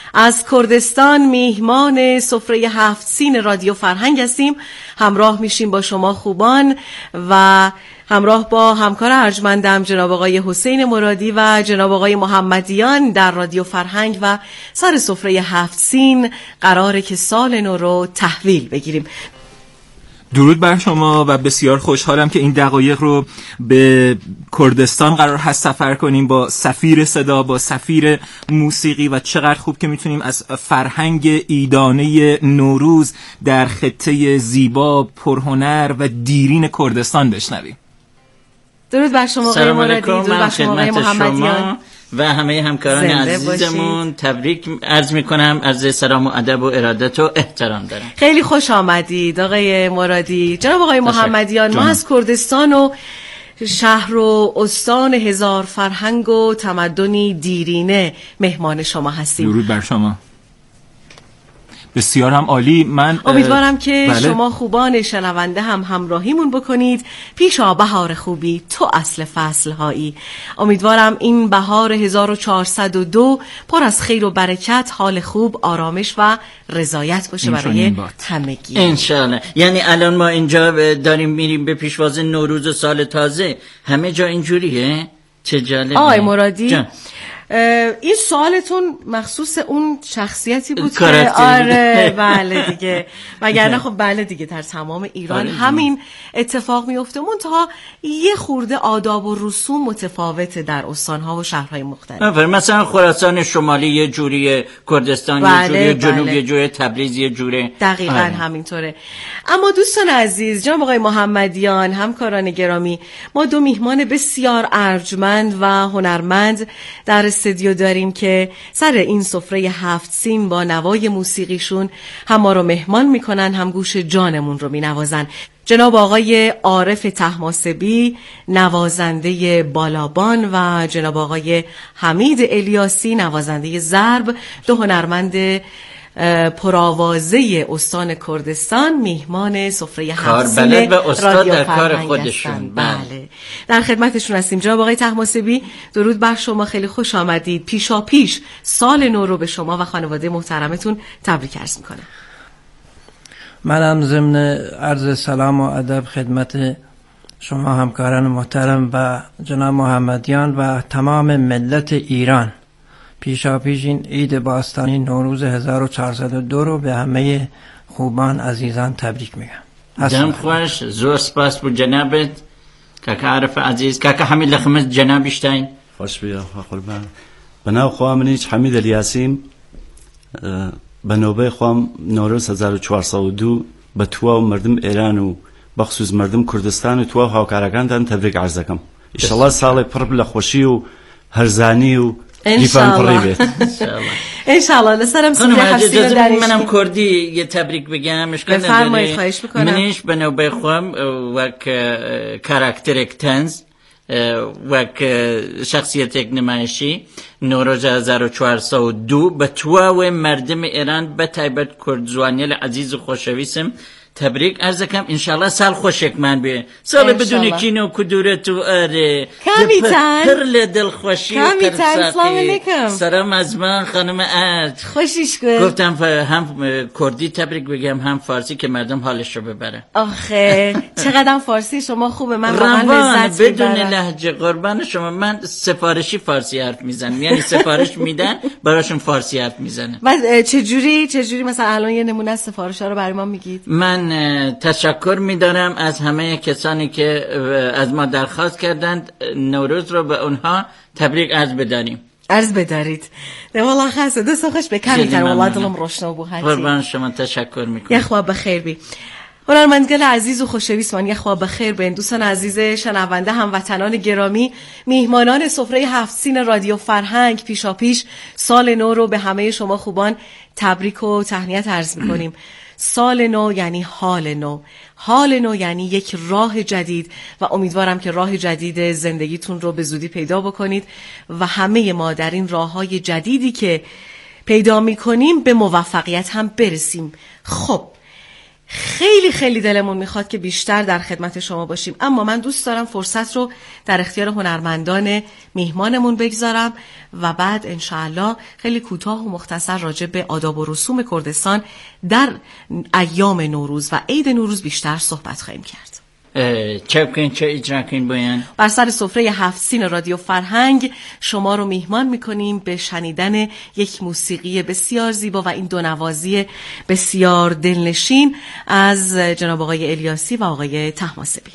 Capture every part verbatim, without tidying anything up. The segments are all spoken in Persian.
از کردستان میهمان سفره هفت سین رادیو فرهنگ هستیم. همراه میشیم با شما خوبان و همراه با همکار ارجمندم جناب آقای حسین مرادی و جناب آقای محمدیان در رادیو فرهنگ و سر سفره هفت سین قراره که سال نو رو تحویل بگیریم. درود بر شما و بسیار خوشحالم که این دقایق رو به کردستان قرار هست سفر کنیم با سفیر صدا، با سفیر موسیقی و چقدر خوب که میتونیم از فرهنگ ایدانه نوروز در خطه زیبا، پرهنر و دیرین کردستان بشنویم. درود بر شما آقای مرادی، درود بر شما آقای محمدیان و همه همکاران عزیزمون. تبریک عرض میکنم، عرض سلام و ادب و ارادت و احترام دارم. خیلی خوش آمدید آقای مرادی. جناب آقای محمدیان، ما از کردستان و شهر و استان هزار فرهنگ و تمدنی دیرینه مهمان شما هستیم. درود بر شما. بسیار هم عالی. من امیدوارم که بله. شما خوبان شنونده هم همراهیمون بکنید. پیشا بهار خوبی تو اصل فصل هایی. امیدوارم این بهار هزار و چهارصد و دو پر از خیر و برکت، حال خوب، آرامش و رضایت باشه برای همگی انشالله. یعنی الان ما اینجا داریم میریم به پیشواز نوروز و سال تازه، همه جا اینجوریه؟ چه جالبه. آقای مرادی جا. این سوالتون مخصوص اون شخصیتی بود که آره بله دیگه، وگرنه خب بله دیگه در تمام ایران همین اتفاق میفته، منتها یه خورده آداب و رسوم متفاوته در استان‌ها و شهرهای مختلف. مثلا خراسان شمالی یه جوریه، کردستان بله، یه جوریه، جنوب بله. یه جوریه، تبریز یه جوریه. دقیقاً آره. همینطوره. اما دوستان عزیز، جناب آقای محمدیان، همکاران گرامی، ما دو میهمان بسیار ارجمند و هنرمند در استودیو داریم که سر این سفره هفت سین با نوای موسیقیشون هم ما رو مهمان میکنن، هم گوش جانمون رو مینوازن. جناب آقای عارف طهماسبی، نوازنده بالابان، و جناب آقای حمید الیاسی، نوازنده ضرب، دو هنرمند پرآوازه استان کردستان، میهمان سفره هفت سین و استاد در کار خودشون. بله، در خدمتشون هستیم. جناب آقای طهماسبی، درود بر شما، خیلی خوش آمدید. پیشا پیش سال نو رو به شما و خانواده محترمتون تبریک عرض میکنم. منم ضمن عرض سلام و ادب خدمت شما همکاران محترم و جناب محمدیان و تمام ملت ایران پیشا پیش این عید باستانی نوروز هزار و چهارصد و دو رو به همه خوبان عزیزان تبریک میگم. دم خوش، زور سپاس بو جنابت کاکا عارف عزیز، کاکا حمید لخمس جنابشتین. خوش بیا قربان. بناو خوام نیچ حمید الیاسیم، بنوبه خوام نوروز هزار و چهارصد و دو به تو مردم ایران و بخصوص مردم کردستان و تو هاوکارگان تبریک عرض دکم. ان شاء الله سال پر بلا خوشی و هرزانی و انشالله انشالله. لسرم سیده حفظی داریم. منم کردی یه تبریک بگم. بفرمایید، خواهش میکنم. منش بنوبه خوام وک کاراکترک تنز وک شخصیت نمایشی نوروز هزار و چهارصد و دو به تو و مردم ایران به تایبت کردزوانیل عزیز و خوشویسم تبریک عرض کم. انشالله سال خوشک من به سال بدون کینه و کدورت و آره کامیتان پر لدل خوشی و کامیتان. سلام علیکم. سلام از من خانم ارج. خوشیش گفت. گفتم هم کردی تبریک بگم هم فارسی که مردم حالش رو ببره. آخه چقدر فارسی شما خوبه، من واقعا لذت بدون لهجه قربان شما. من سفارشی فارسی حرف میزنم، یعنی سفارش میدن براشون فارسی حرف میزنم. بعد چه جوری چه جوری مثلا الان یه نمونه از سفارش‌ها رو برای ما میگید؟ من تشکر می‌دارم از همه کسانی که از ما درخواست کردند نوروز رو به اونها تبریک عرض بداریم. عرض بدارید. ده والله خاصه دو خوش به کمیتر والله دلم روشن بو هاتی. قربان شما تشکر میکنم. یه خواب بخیر بی. هنرمندگل عزیز و خوشویس من، یه خواب بخیر به دوستان عزیز شنونده، هموطنان گرامی، میهمانان سفره هفت سین رادیو فرهنگ، پیشا پیش سال نو رو به همه شما خوبان تبریک و تهنیت عرض میکنیم. سال نو یعنی حال نو، حال نو یعنی یک راه جدید و امیدوارم که راه جدید زندگیتون رو به زودی پیدا بکنید و همه ما در این راه‌های جدیدی که پیدا می‌کنیم به موفقیت هم برسیم. خب خیلی خیلی دلمون میخواد که بیشتر در خدمت شما باشیم، اما من دوست دارم فرصت رو در اختیار هنرمندان میهمانمون بگذارم و بعد انشاءالله خیلی کوتاه و مختصر راجع به آداب و رسوم کردستان در ایام نوروز و عید نوروز بیشتر صحبت خواهیم کرد. چه بکنین چه اجرا کنین باین؟ بر سر سفره هفت سین رادیو فرهنگ شما رو میهمان میکنیم به شنیدن یک موسیقی بسیار زیبا و این دو نوازی بسیار دلنشین از جناب آقای الیاسی و آقای طهماسبی.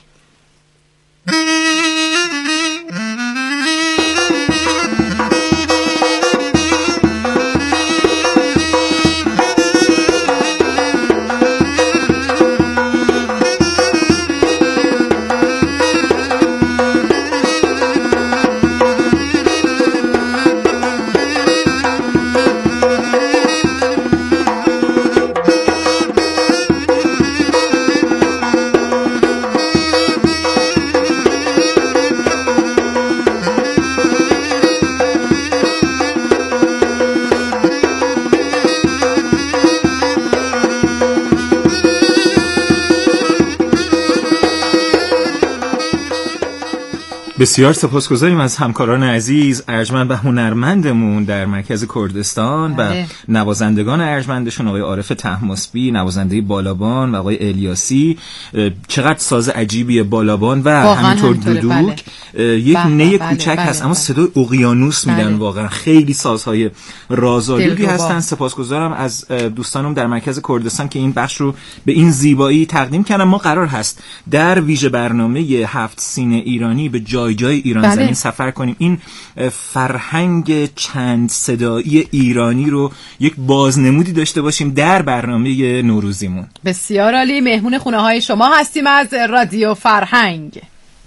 بسیار سپاسگزاریم از همکاران عزیز، ارجمند و هنرمندمون در مرکز کردستان و نوازندگان ارجمندشون آقای عارف طهماسبی، نوازنده بالابان و آقای الیاسی. چقدر ساز عجیبیه بالابان و همینطور دودوک. بله. یک نی کوچک بله، هست بله، اما صدای اقیانوس بله. میدن. واقعا خیلی سازهای رازآلودی هستن. سپاسگزارم از دوستانم در مرکز کردستان که این بخش رو به این زیبایی تقدیم کردن. ما قرار هست در ویژه برنامه هفت سین ایرانی به جای جای ایران بله. زمین سفر کنیم. این فرهنگ چند صدایی ایرانی رو یک بازنمودی داشته باشیم در برنامه نوروزیمون. بسیار عالی. مهمون خونه های شما هستیم از رادیو فرهنگ.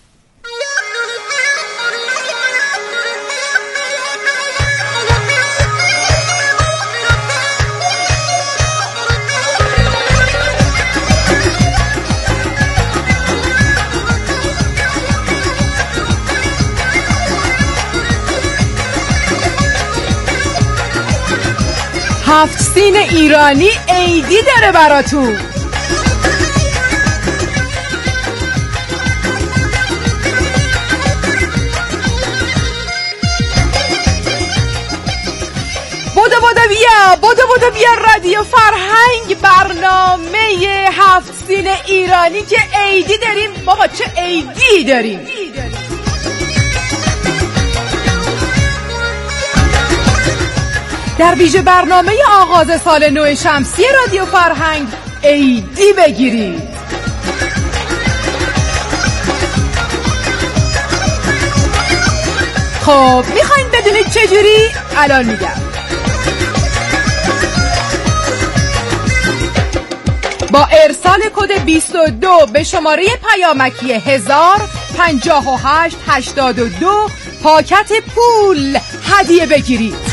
هفت سین ایرانی عیدی داره براتون. بودو بودو بیا بودو بودو بیا رادیو فرهنگ، برنامه هفت سین ایرانی که عیدی داریم. بابا چه عیدی داریم. در ویژه برنامه آغاز سال نو شمسی رادیو فرهنگ عیدی بگیرید. خب میخواین بدونید چجوری؟ الان میگم. با ارسال کد بیست و دو به شماره پیامکی هزار پنجاه و هشت هشتاد و دو پاکت پول هدیه بگیرید.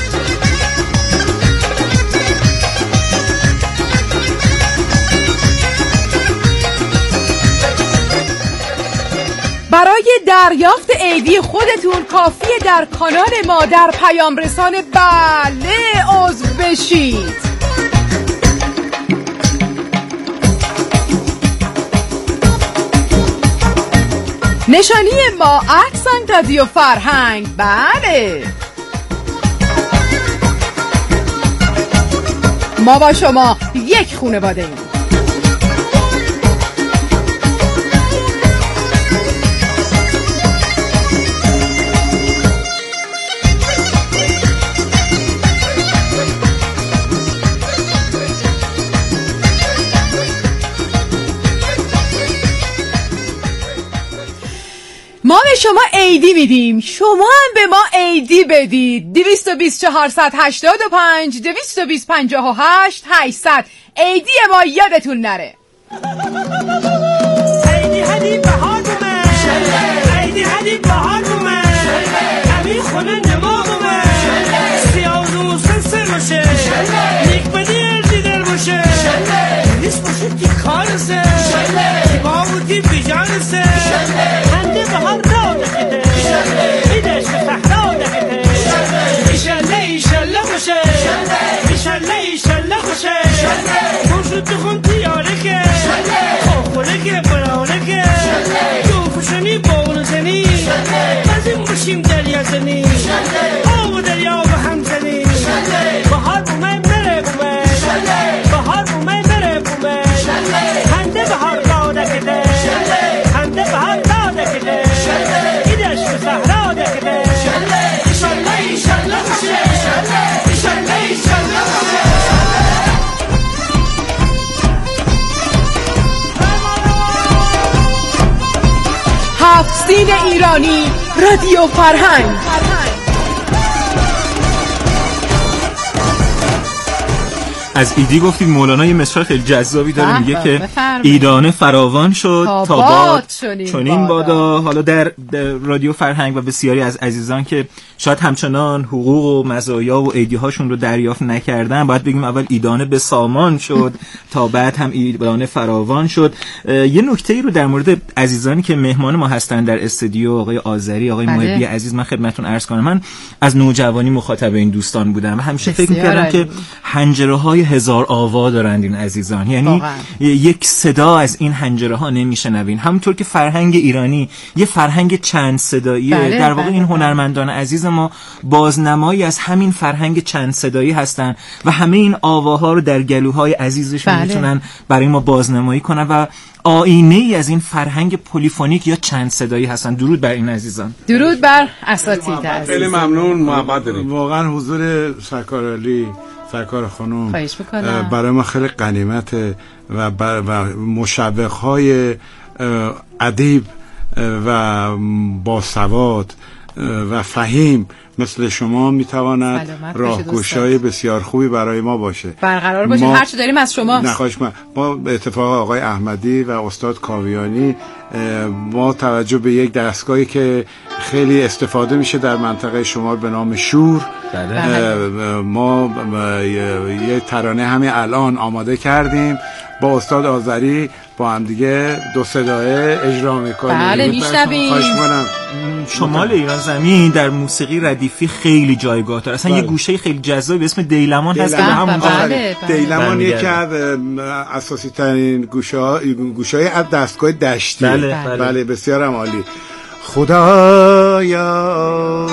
برای دریافت عیدی خودتون کافیه در کانال ما در پیام رسان بله عضو بشید. نشانی ما اکسان رادیو فرهنگ. بله ما با شما یک خانواده ایم. ما به شما عیدی میدیم، شما هم به ما عیدی بدید. دویست و بیست چهارصد هشتاد و پنج دویست و بیست پنجاه و هشت هشتصد. عیدی ما یادتون نره. عیدی هدی بهار اومد، عیدی هدی بهار اومد، همین خونه نماغ اومد، سیاه روز سر باشه، نیک بدی دیدر باشه، نیست باشه تی خالصه، تی باودی بیجانسه، هنده بهار را دکته، بیدش صحرا دکته، ایشالله ایشالله باشه، ایشالله ایشالله باشه، موجود خون تیاره که مگزین ایرانی رادیو فرهنگ. از ایدی گفتید مولانا یه مثال خیلی جذابی داره، میگه که ایران فراوان شد تا باد چنین بادا. حالا در, در رادیو فرهنگ و بسیاری از عزیزان که شاید همچنان حقوق و مزایا و ایدی هاشون رو دریافت نکردن، باید بگیم اول ایدان به سامان شد تا بعد هم ایران فراوان شد. یه نکته ای رو در مورد عزیزانی که مهمان ما هستن در استودیو، آقای آذری، آقای محبی عزیز، من خدمتتون عرض کنم. من از نوجوانی مخاطب این دوستان بودم و همیشه فکر می‌کردم که حنجره‌های هزار آوا دارند این عزیزان، یعنی یک صدا از این حنجره ها نمیشنوین. همونطور که فرهنگ ایرانی یه فرهنگ چند صداییه، بله، در واقع بله. این هنرمندان عزیز ما بازنمایی از همین فرهنگ چند صدایی هستن و همه این آواها رو در گلوهای عزیزشون بله. میتونن برای ما بازنمایی کنن و آینه ای از این فرهنگ پلیفونیک یا چند صدایی هستن. درود بر این عزیزان. درود بر اساتید عزیز. خیلی ممنون، محبت داریم. واقعا حضور سرکار علی، سرکار خانم برای ما خیلی غنیمته و, و مشوق‌های ادیب و باسواد و فهیم مثل شما میتواند راهگشای بسیار خوبی برای ما باشه. برقرار باشه. هر چی داریم از شما. نخواهش من. ما به اتفاق آقای احمدی و استاد کاویانی ما توجه به یک دستگاهی که خیلی استفاده میشه در منطقه شمال به نام شور، ما یه ترانه همین الان آماده کردیم با استاد آذری، با هم دیگه دو صدایه اجرا میکنیم. بله میشنویم. شمال ایران زمین در موسیقی ردیفی خیلی جایگاه داره. اصلا بله. یه گوشه خیلی جذاب به اسم دیلمان هست که همون بله. دیلمان یکی از اساسی ترین گوشه گوشه‌های از دستگاه دشتی. بله. بله. بله بسیار هم عالی. خدایا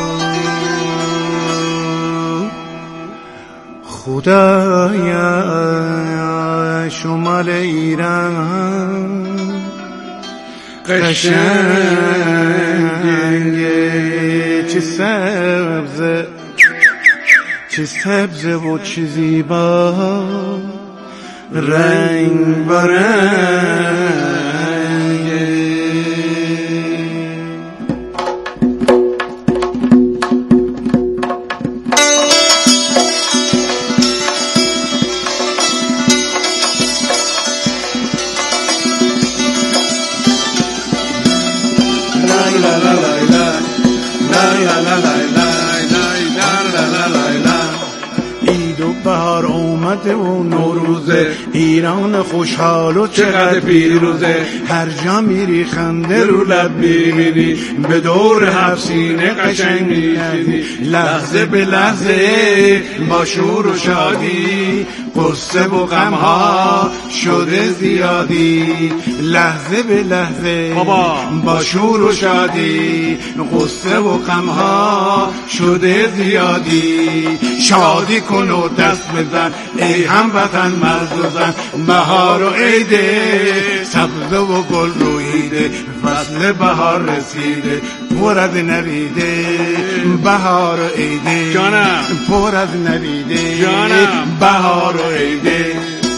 خدایا شمال ایران قشنگه، چه سبز چه سبز و چه زیبا، رنگ برنگ. بهار اومده و نوروزه، ایران خوشحال و چقدر پیروزه، هر جا میری خنده رو لب میبینی، به دور هفسینه قشنگ میشینی، لحظه به لحظه با شور و شادی، قصه و غمها شده زیادی، لحظه به لحظه با شور و شادی، قصه و غمها شده زیادی، شادی کن و دست بزن ای هموطن مرد و زن، بهار و عیده سبزه و گل رویده، فصل بهار رسیده پر از نویده، بهار و عیده جانم پر از نویده، جانم بهار و عیده.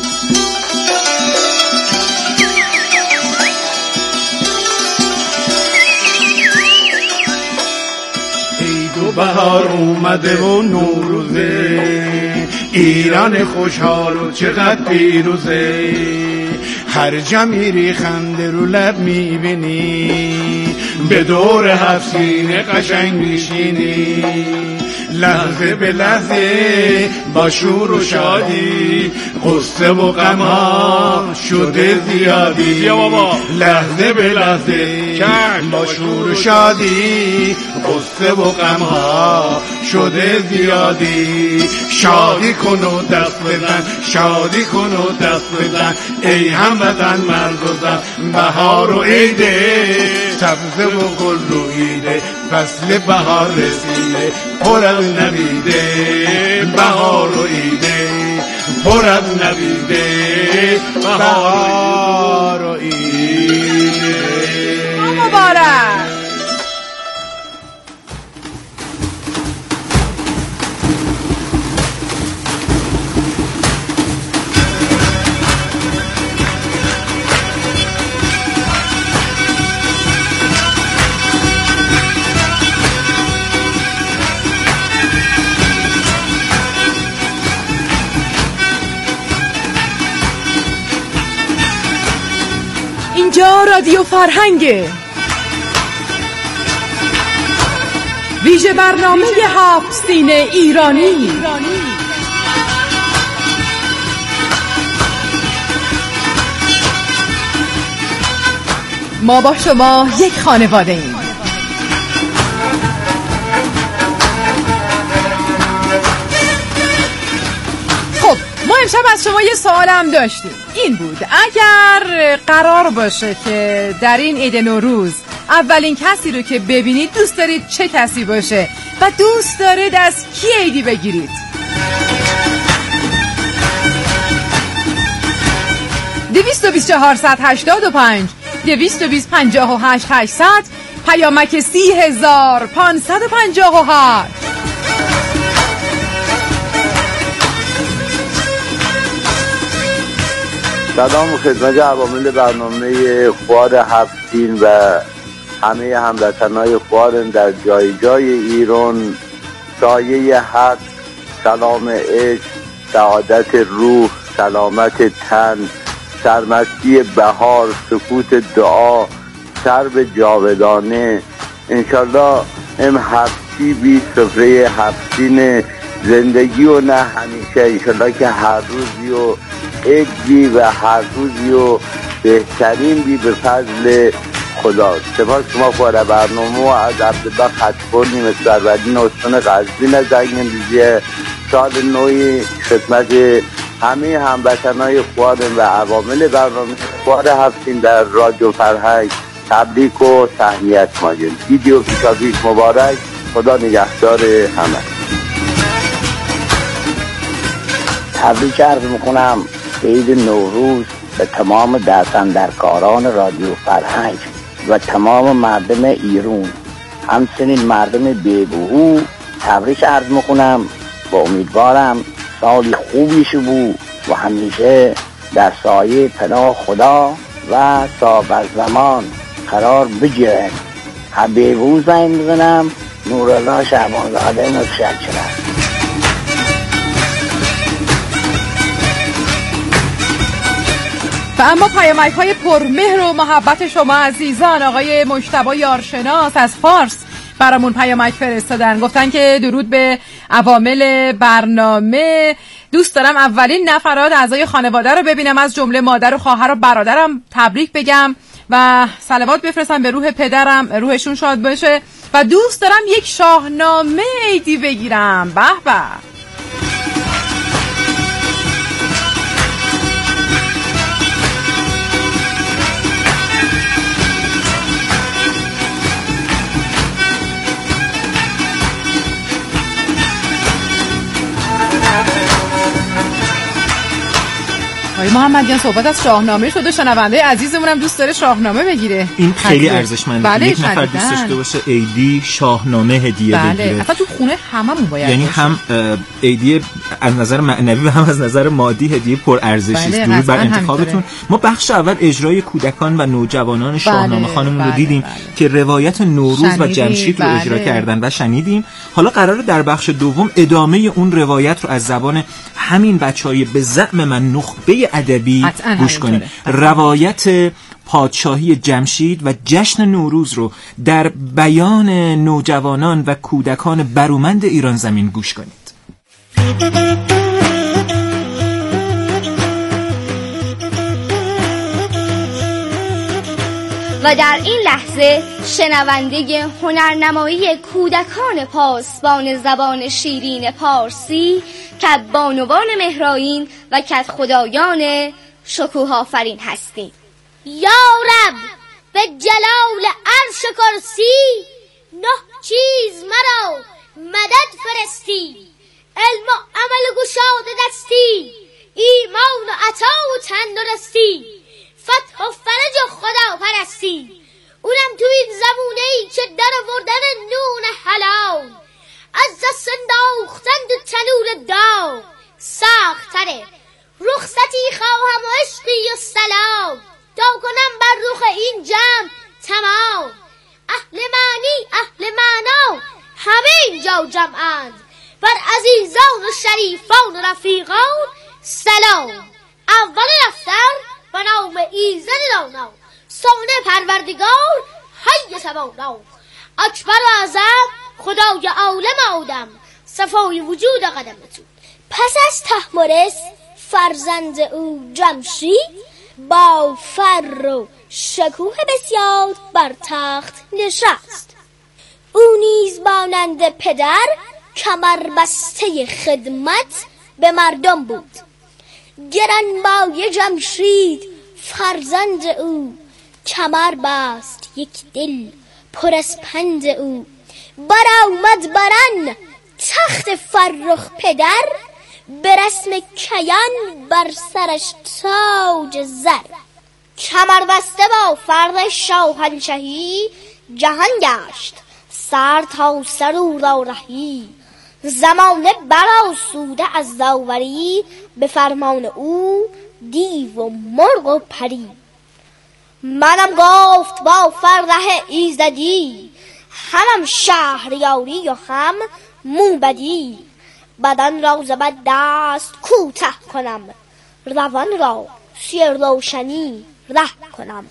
عید و بهار اومده و نوروزه، ایران خوشحال و چقدر پیروزه، هر جا میری خنده رو لب میبینی، به دور هفسینه قشنگ میشینی، لحظه به لحظه با شور و شادی، قصه و غمها شده زیادی، لحظه به لحظه با شور و شادی، قصه و غمها شده زیادی، شادی کن و دست بزن، شادی کن و دست بزن ای هموطن مرد و زن، بهار و عیده سبزه و گل رویده، فصل بهار رسیده پر از نویده، بهار و عیده پر از نویده، بهار و عیده. مبارک. اینجا رادیو فرهنگه، ویژه برنامه هفت سین ایرانی. ما با شما یک خانواده ایم. خب ما امشب از شما یه سوال هم داشتیم، این بود اگر قرار باشه که در این عید نوروز اولین کسی رو که ببینید دوست دارید چه کسی باشه و دوست دارید از کی عیدی بگیرید؟ دویست و بیست چهارصد هشتاد و پنج دویست و بیست پنجاه و هشت هشتصد پیامک سی هزار پانصد و پنجاه و هشت. سلام خدمت عوامل برنامه خوار هفتین و همه هموطنای خوارن در جای جای ایران. سایه حق، سلام عشق، سعادت روح، سلامت تن، سرمستی بهار، سکوت دعا، سرب جاودانه. انشالله ام هفتی بی سفره هفتین زندگی و نه همیشه. انشالله که هر روزی و عید بی و هر روزی و بهترین بی به فضل خدا. سپاس شما فاره برنامه و از عبدالله خطبانی مثل سرودین استان قزوین از زنگنریزی سال نوی خدمت همه هموطنای خوارن و عوامل برنامه خوار هفتین در رادیو فرهنگ تبریک و تهنیت ماجن. ویدیو پیشاپیش مبارک. خدا نگهدار همه. تبریک عرض میکنم عید نوروز به تمام دستاندرکاران رادیو فرهنگ و تمام مردم ایران، همچنین مردم بیگوهو تبریک عرض میکنم و امیدوارم سالی خوبی شو بود و همیشه در سایه پناه خدا و صاحب زمان قرار بگیرن. حبیبو زنگ میزنم، نورالله شعبانزاده متشکرم. و اما پیامک های پرمهر و محبت شما عزیزان، آقای مجتبی یارشناس از فارس برامون پیامک فرستادن، گفتن که درود به عوامل برنامه، دوست دارم اولین نفرات اعضای خانواده رو ببینم، از جمله مادر و خواهر و برادرم تبریک بگم و صلوات بفرستم به روح پدرم، روحشون شاد باشه و دوست دارم یک شاهنامه عیدی بگیرم. به به. آقای محمدیان صحبت از شاهنامه شده، شنونده عزیزمون هم دوست داره شاهنامه بگیره. این خیلی ارزشمنده. بله، یک نفر دوست داشته باشه عیدی شاهنامه هدیه بله. بگیره. اصلا تو خونه هممون باید یعنی باشه. هم عیدی از نظر معنوی و هم از نظر مادی هدیه پر ارزشی است. بله، درود بر همینطوره. انتخابتون. ما بخش اول اجرای کودکان و نوجوانان شاهنامه بله، خانمون بله، رو دیدیم بله. که روایت نوروز و شنیدیم، جمشید رو بله. اجرا کردن و شنیدیم. حالا قراره در بخش دوم ادامه اون روایت رو از زبان همین بچهای به زعم من نخبه ادبی گوش کنیم. روایت پادشاهی جمشید و جشن نوروز رو در بیان نوجوانان و کودکان برومند ایران زمین گوش کنید. و در این لحظه شنونده هنرنمایی کودکان پاسبان زبان شیرین پارسی کدبانوان مهرائین و کدخدایان شکوه آفرین هستیم. یا رب به جلال عرش کرسی نه چیز مرا مدد فرستی، علم و عمل گشاده دستی، ایمان و عطا و تندرستی، فتح و فرج و خدا پرستی. اونم تو این زمونه ای که در آوردن نون حلال از دست انداختن دو تنور داغ سخت تره. رخصتی خواهم و عشقی و سلام تا کنم بر رخ این جمع تمام. اهل معنی اهل معنا همه اینجا جمعند، بر عزیزان و شریفان و رفیقان سلام. اول دفتر به نام ایزد دانا، سانه پروردگار حی توانا، اکبر و اعظم خدای عالم آدم، صفای وجود قدم تو. پس از طهمورث فرزند او جمشید با فر و شکوه بسیار بر تخت نشست. او نیز مانند پدر کمر بسته خدمت به مردم بود. گرانمایه جمشید فرزند او کمر بست یک دل پر از پند او. برآمد بران تخت فرخ پدر، به رسم کیان بر سرش تاج زر. کمر بسته با فرد شاهنشهی، جهان گشت سر تا سر او را رهی. زمانه برآسوده از داوری، به فرمان او دیو و مرغ و پری. منم گفت با فرده ایزدی، همم شهریاری و هم موبدی. بدن را زبد دست کوته کنم، روان را سیر روشنی ره کنم.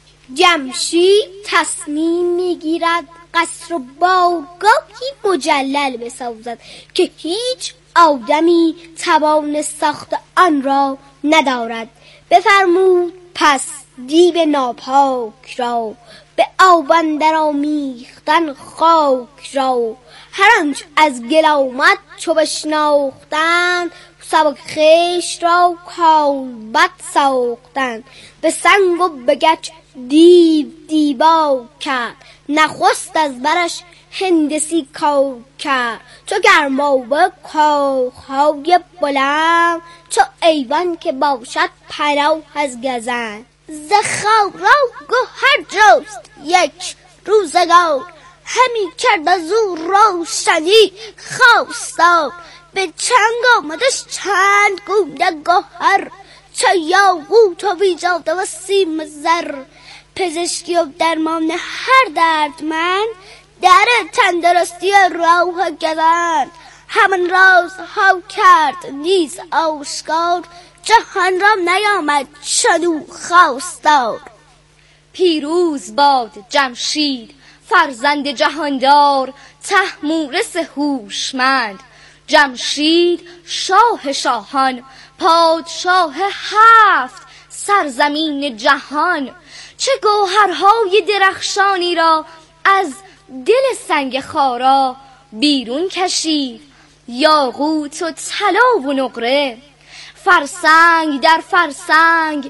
جمشید تصمیم میگیرد قصر و بارگاهی مجلل بسازد که هیچ آدمی توان ساخت آن را ندارد. بفرمود پس دیو ناپاک را، به آب اندر آمیختن خاک را. هر آنچ از گل آمد چو بشناختند، سبک خویش را کالبد ساختند. به سنگ و به گچ دیو دیبا کرد، نخست از برش هندسی کار کرد. چو گرمابه کاخهای بلند، چو ایوان که باشد پناه از گزند. ز خارا گهر جست یک روزگار، همی کرد از او روشنی خواستار. به چنگ آمدش چند گونه گهر، چه یاقوت و بیجاده و سیم زر. پزشکی و درمان هر دردمند، در تندرستی راه گزند. همان رازها کرد نیز آشکار، جهان را نیامد چنو خواستار. پیروز باد جمشید فرزند جهاندار، طهمورث هوشمند. جمشید شاه شاهان، پادشاه هفت سرزمین جهان. چه گوهرهای درخشانی را از دل سنگ خارا بیرون کشید. یاقوت و طلا و نقره، فرسنگ در فرسنگ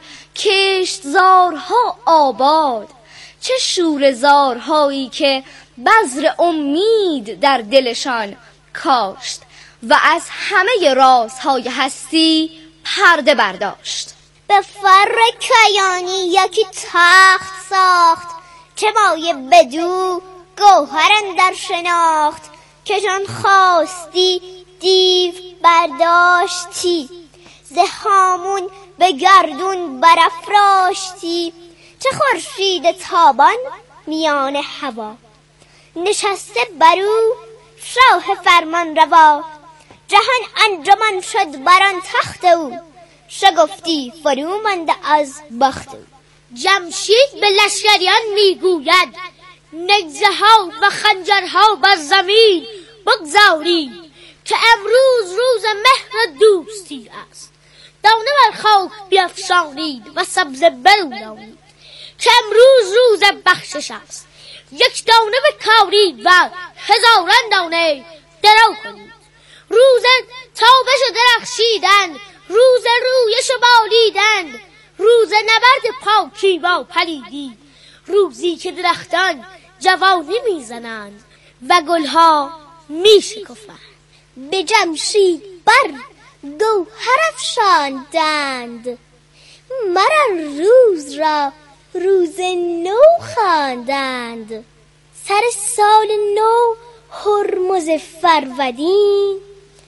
کشتزارها آباد. چه شوره‌زارهایی که بذر امید در دلشان کاشت، و از همه رازهای هستی پرده برداشت. به فر کیانی یکی تخت ساخت، که مایه بدو گوهر اندر شناخت. که جان خواستی دیو برداشتی، ز هامون به گردون برافراشتی. چه خورشید تابان میان هوا، نشسته برو شاه فرمان روا. جهان انجمن شد بران تخت او، شگفتی فرو مانده از بخت او. جمشید به لشکریان میگوید، نگزه ها و خنجرها بر زمین بگذارید، که امروز روز مهر دوستی است. دانه بر خاک بیفشانید و سبزه برویید، که امروز روز بخشش است. یک دانه بکارید و هزاران دانه درو کنید. روز تابش و درخشیدن، روز رویش و بالیدن، روز نبرد پاکی و پلیدی. روزی که درختان جوانی میزنند و گلها میشکفند. به جمشید بر گوهر افشاندند، مرا روز را روز نو خواندند. سر سال نو هرمز فرودین،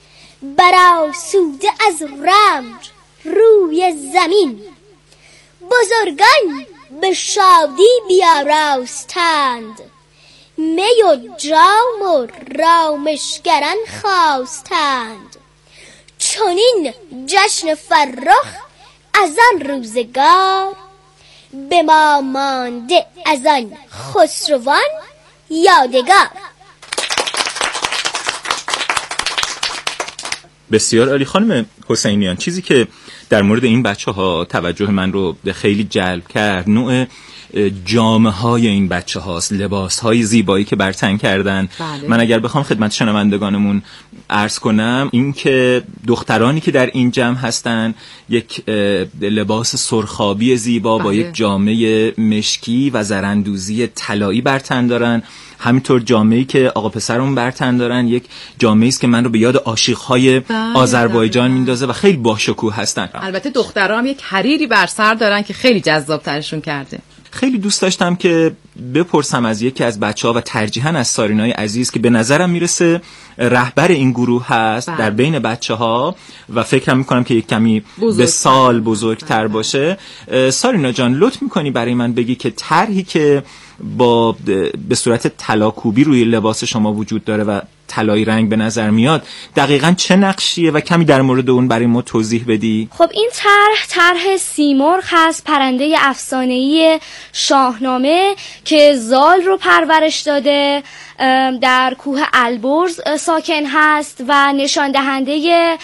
برآسوده از رمز روی زمین. بزرگان به شادی بیاراستند، می و جام و رامشگران خواستند. چنین جشن فرخ از آن روزگار، به ما مانده از آن خسروان یادگار. بسیار عالی خانم حسینیان. چیزی که در مورد این بچه ها توجه من رو خیلی جلب کرد نوع جامه های این بچه هاست، لباس های زیبایی که بر تن کردن. بله. من اگر بخوام خدمت شنوندگانمون عرض کنم این که دخترانی که در این جمع هستن یک لباس سرخابی زیبا. بله. با یک جامه مشکی و زرندوزی طلایی بر تن دارن. همینطور جامه‌ای که آقا پسرمون بر تن دارن یک جامه‌ای است که من رو به یاد عاشق‌های آذربایجان میندازه و خیلی باشکوه هستن. البته دخترام یک حریری بر سر دارن که خیلی جذاب‌ترشون کرده. خیلی دوست داشتم که بپرسم از یکی از بچه‌ها و ترجیحاً از سارینای عزیز که به نظرم میرسه رهبر این گروه هست. بله. در بین بچه‌ها و فکرم میکنم که یک کمی بزرگ به سال بزرگتر باشه. سارینا جان لطف میکنی برای من بگی که طرحی که با به صورت طلاکوبی روی لباس شما وجود داره و طلایی رنگ به نظر میاد دقیقاً چه نقشیه و کمی در مورد اون برای ما توضیح بدی؟ خب این طرح طرح سیمرغ هست، پرنده افسانه‌ای شاهنامه که زال رو پرورش داده، در کوه البرز ساکن هست و نشان دهنده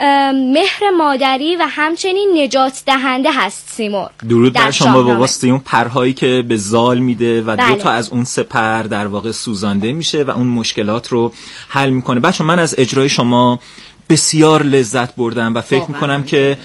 مهر مادری و همچنین نجات دهنده هست سیمرغ. درود بر شما با واسطه اون پرهایی که به زال میده و بله. دو تا از اون سه پر در واقع سوزانده میشه و اون مشکلات رو حل میکنه. بچه من از اجرای شما بسیار لذت بردم و فکر میکنم که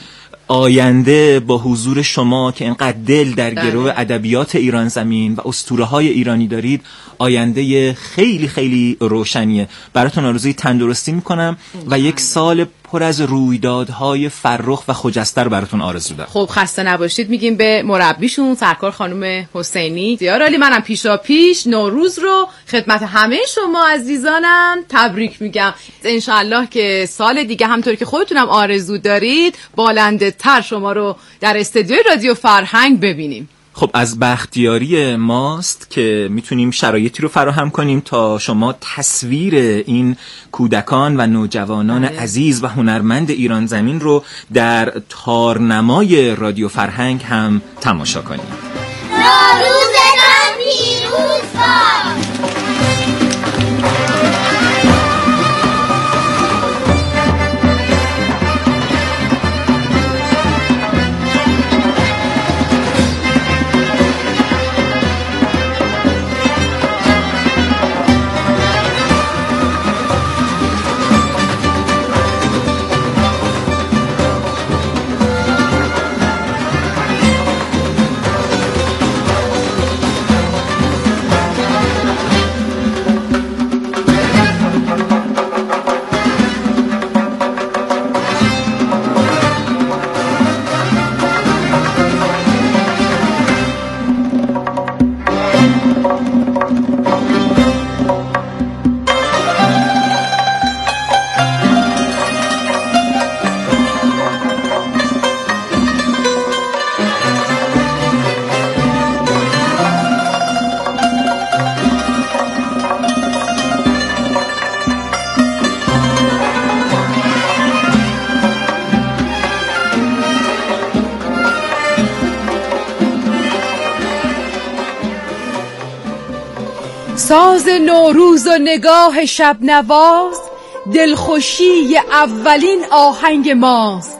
آینده با حضور شما که اینقدر دل در گرو ادبیات ایران زمین و اسطوره‌های ایرانی دارید آینده خیلی خیلی روشنیه. براتون آرزوی تندرستی میکنم و یک سال پر از رویدادهای فرخ و خجسته رو براتون آرزو دارم. خب خسته نباشید میگیم به مربیشون سرکار خانم حسینی. بسیار عالی. منم پیشا پیش نوروز رو خدمت همه شما عزیزانم تبریک میگم. انشالله که سال دیگه همطور که خودتونم آرزو دارید بالنده تر شما رو در استودیوی رادیو فرهنگ ببینیم. خب از بختیاری ماست که میتونیم شرایطی رو فراهم کنیم تا شما تصویر این کودکان و نوجوانان آه. عزیز و هنرمند ایران زمین رو در تارنمای رادیو فرهنگ هم تماشا کنیم. نوروزتان پیروز باد. ساز نوروز و نگاه شب نواز دلخوشی اولین آهنگ ماست.